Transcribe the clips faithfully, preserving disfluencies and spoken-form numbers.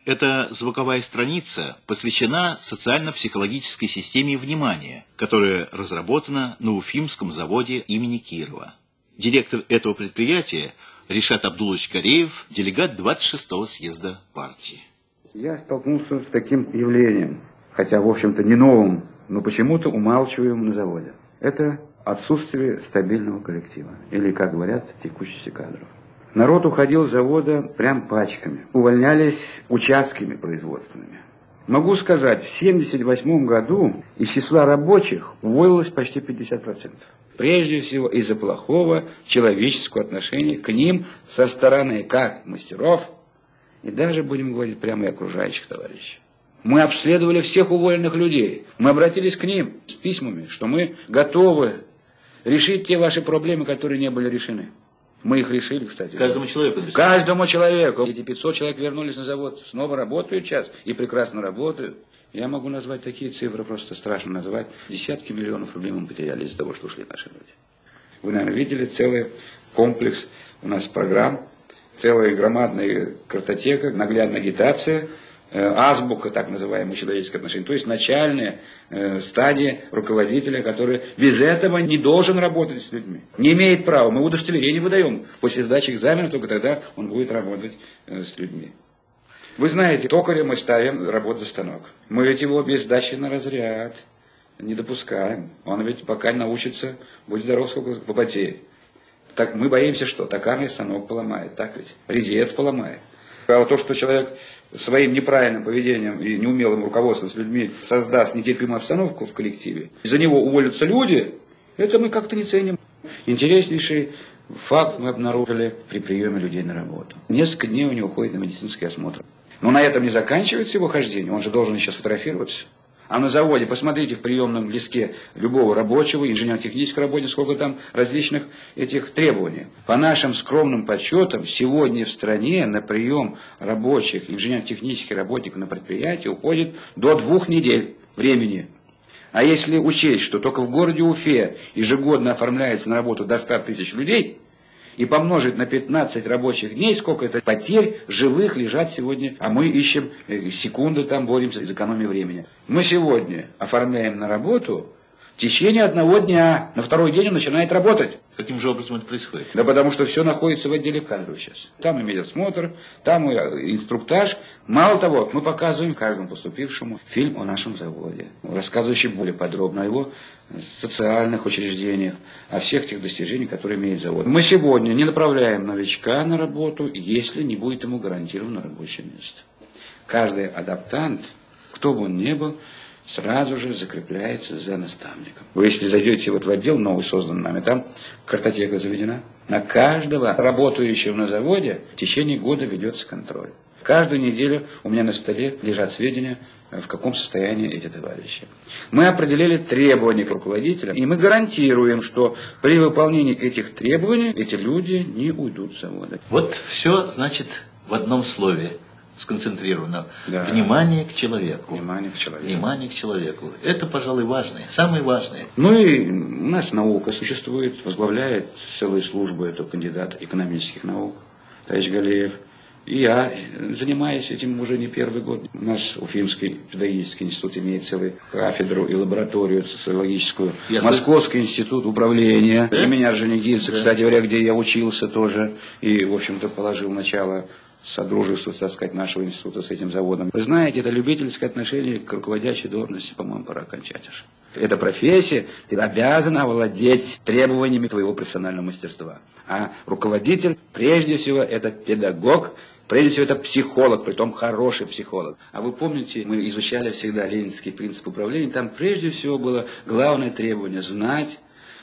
Эта звуковая страница посвящена социально-психологической системе внимания, которая разработана на Уфимском заводе имени Кирова. Директор этого предприятия Ришат Абдулович Кореев, делегат двадцать шестого съезда партии. Я столкнулся с таким явлением, хотя, в общем-то, не новым, но почему-то умалчиваемым на заводе. Это отсутствие стабильного коллектива, или, как говорят, текучести кадров. Народ уходил с завода прям пачками. Увольнялись участками производственными. Могу сказать, в семьдесят восьмом году из числа рабочих уволилось почти пятьдесят процентов. Прежде всего из-за плохого человеческого отношения к ним со стороны как мастеров, и даже, будем говорить, прямо и окружающих товарищей. Мы обследовали всех уволенных людей. Мы обратились к ним с письмами, что мы готовы решить те ваши проблемы, которые не были решены. Мы их решили, кстати. Каждому человеку? Каждому человеку. Эти пятьсот человек вернулись на завод, снова работают сейчас и прекрасно работают. Я могу назвать такие цифры, просто страшно назвать. Десятки миллионов рублей мы потеряли из-за того, что ушли наши люди. Вы, наверное, видели целый комплекс у нас программ, целая громадная картотека, наглядная агитация, азбука, так называемая, человеческое отношение. То есть начальная э, стадия руководителя, который без этого не должен работать с людьми. Не имеет права. Мы удостоверение выдаем. После сдачи экзамена только тогда он будет работать э, с людьми. Вы знаете, токаря мы ставим работать за станок. Мы ведь его без сдачи на разряд не допускаем. Он ведь пока не научится, будь здоров, сколько попотеет. Так мы боимся, что токарный станок поломает. Так ведь? Резец поломает. А то, что человек своим неправильным поведением и неумелым руководством с людьми создаст нетерпимую обстановку в коллективе, из-за него уволятся люди, это мы как-то не ценим. Интереснейший факт мы обнаружили при приеме людей на работу. Несколько дней у него ходит на медицинский осмотр. Но на этом не заканчивается его хождение, он же должен еще сфотографироваться. А на заводе, посмотрите в приемном листке любого рабочего, инженерно-технического работника, сколько там различных этих требований. По нашим скромным подсчетам, сегодня в стране на прием рабочих, инженерно-технических работников на предприятии уходит до двух недель времени. А если учесть, что только в городе Уфе ежегодно оформляется на работу до ста тысяч людей, и помножить на пятнадцать рабочих дней, сколько это потерь живых лежат сегодня, а мы ищем секунды, там боремся из экономии времени. Мы сегодня оформляем на работу в течение одного дня, на второй день он начинает работать. Каким же образом это происходит? Да потому что все находится в отделе кадров сейчас. Там и медосмотр, там и инструктаж. Мало того, мы показываем каждому поступившему фильм о нашем заводе, рассказывающий более подробно о его социальных учреждениях, о всех тех достижениях, которые имеет завод. Мы сегодня не направляем новичка на работу, если не будет ему гарантировано рабочее место. Каждый адаптант, кто бы он ни был, сразу же закрепляется за наставником. Вы если зайдете вот в отдел новый, созданный нами, там картотека заведена. На каждого работающего на заводе в течение года ведется контроль. Каждую неделю у меня на столе лежат сведения, в каком состоянии эти товарищи. Мы определили требования к руководителям, и мы гарантируем, что при выполнении этих требований эти люди не уйдут с завода. Вот все, значит, в одном слове сконцентрировано. Да. Внимание к человеку. Внимание к человеку. Внимание к человеку. Это, пожалуй, важное, самое важное. Ну и у нас наука существует, возглавляет целые службы, это кандидат экономических наук, товарищ Галеев. И я занимаюсь этим уже не первый год. У нас Уфимский педагогический институт имеет целую кафедру и лабораторию социологическую. Я Московский слышу. Институт управления да? имени Орджоникидзе, да. Кстати говоря, где я учился тоже. И, в общем-то, положил начало содружества, так сказать, нашего института с этим заводом. Вы знаете, это любительское отношение к руководящей должности, по-моему, пора кончать уже. Это профессия, ты обязан овладеть требованиями твоего профессионального мастерства. А руководитель, прежде всего, это педагог, прежде всего, это психолог, притом хороший психолог. А вы помните, мы изучали всегда ленинский принцип управления, там прежде всего было главное требование – знать,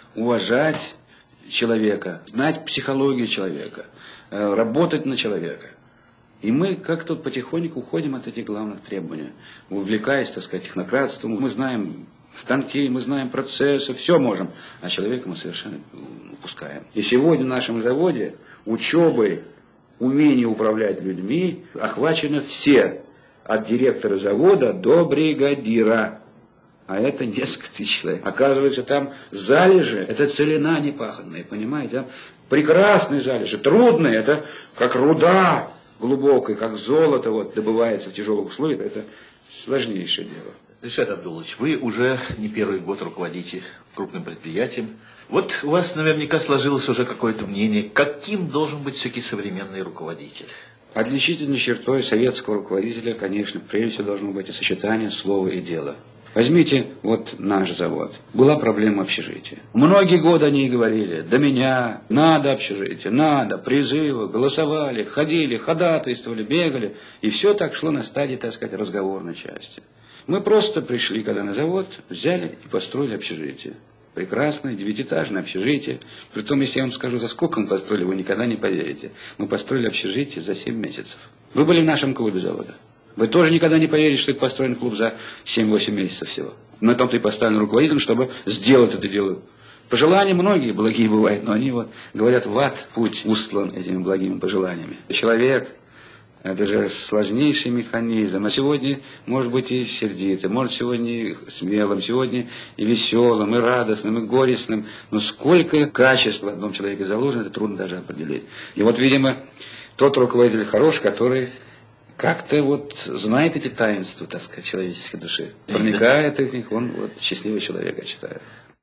уважать человека, знать психологию человека, работать на человека. И мы как-то потихоньку уходим от этих главных требований, увлекаясь, так сказать, технократством. Мы знаем станки, мы знаем процессы, все можем, а человека мы совершенно упускаем. И сегодня на нашем заводе учебой, умение управлять людьми охвачены все, от директора завода до бригадира. А это несколько тысяч человек. Оказывается, там залежи, это целина непаханная, понимаете? Там прекрасные залежи, трудные, это как руда, глубокой, как золото, вот, добывается в тяжелых условиях, это сложнейшее дело. Ришат Абдулович, вы уже не первый год руководите крупным предприятием. Вот у вас наверняка сложилось уже какое-то мнение, каким должен быть все-таки современный руководитель? Отличительной чертой советского руководителя, конечно, прежде всего должно быть и сочетание слова и дела. Возьмите вот наш завод. Была проблема общежития. Многие годы они и говорили: до меня надо общежитие, надо, призывы, голосовали, ходили, ходатайствовали, бегали. И все так шло на стадии, так сказать, разговорной части. Мы просто пришли, когда на завод, взяли и построили общежитие. Прекрасное девятиэтажное общежитие. Притом, если я вам скажу, за сколько мы построили, вы никогда не поверите. Мы построили общежитие за семь месяцев. Вы были в нашем клубе завода. Вы тоже никогда не поверите, что это построен клуб за семь-восемь месяцев всего. На том-то и поставлен руководителем, чтобы сделать это дело. Пожелания многие благие бывают, но они вот говорят: в ад путь устлан этими благими пожеланиями. Человек — это же сложнейший механизм. А сегодня может быть и сердитым, может сегодня и смелым, сегодня и веселым, и радостным, и горестным. Но сколько качеств в одном человеке заложено, это трудно даже определить. И вот, видимо, тот руководитель хорош, который как-то вот знает эти таинства, так сказать, человеческой души. Проникает в них, он вот счастливый человек, я считаю.